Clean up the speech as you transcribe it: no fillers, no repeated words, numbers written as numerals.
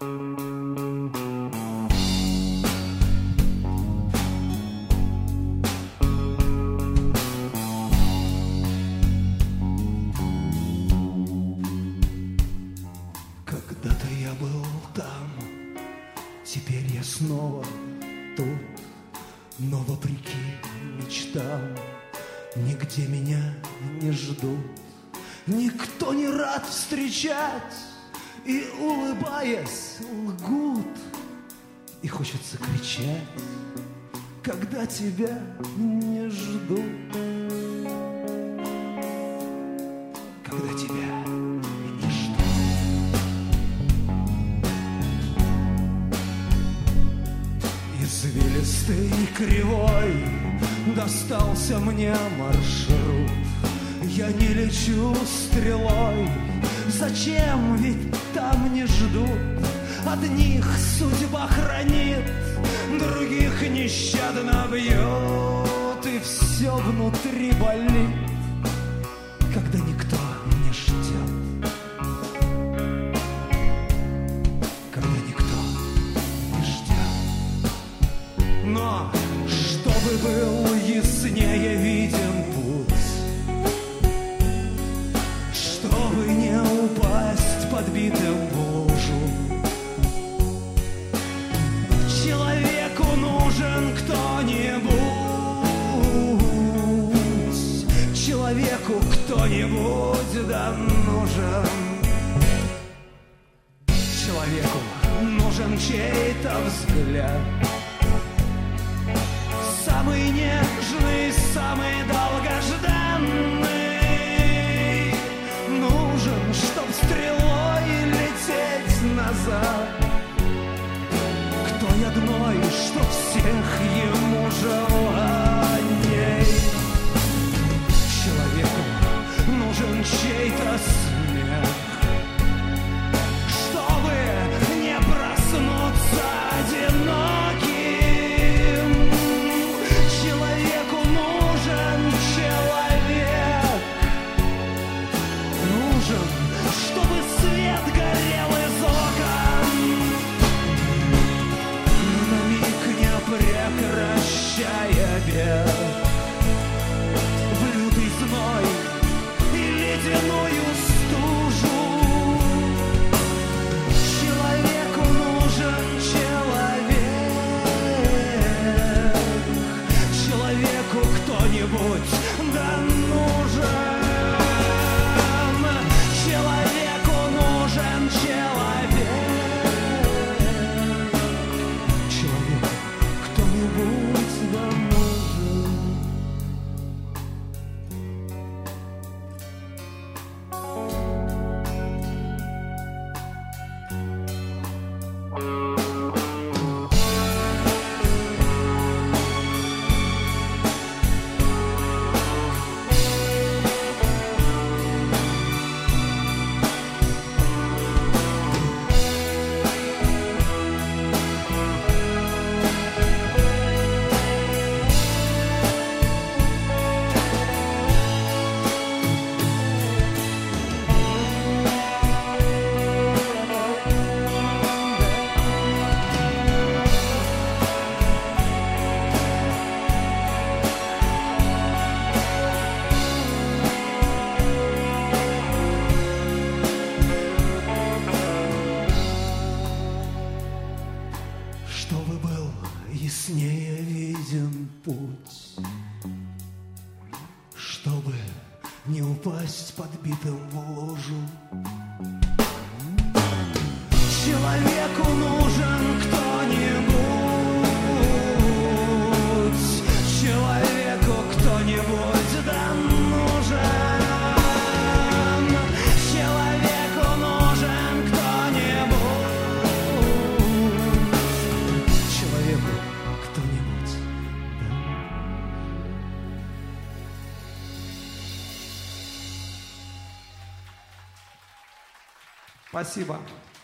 Когда-то я был там, теперь я снова тут, но вопреки мечтам нигде меня не ждут. Никто не рад встречать и, улыбаясь, лгут. И хочется кричать, когда тебя не ждут. Когда тебя не ждут. Извилистый и кривой достался мне маршрут. Я не лечу стрелой, зачем, ведь там не ждут. Одних судьба хранит, других нещадно бьет, и все внутри болит, когда никто не ждет. Когда никто не ждет. Но чтобы был яснее виден путь, чтобы не упасть подбитым в лужу, человеку нужен кто-нибудь, человеку кто-нибудь да нужен. Человеку нужен чей-то взгляд, самый нежный, самый долгожданный. Нужен, чтоб стрелой лететь назад к той одной, что всех ему желаний. Человеку нужен чей-то смех, чтобы не проснуться одиноким. Человеку нужен человек, нужен, чтобы свет горел из окон, на миг не прекращая бег в лютый зной и ледяную стужу. Человеку нужен человек, человеку кто-нибудь да нужен. Человеку нужен человек, человеку кто-нибудь да нужен. Чтобы был яснее виден путь, чтобы не упасть подбитым в лужу. Человеку нужен кто-нибудь, человеку кто-нибудь да нужен. Человеку нужен кто-нибудь, человеку кто-нибудь да. Спасибо.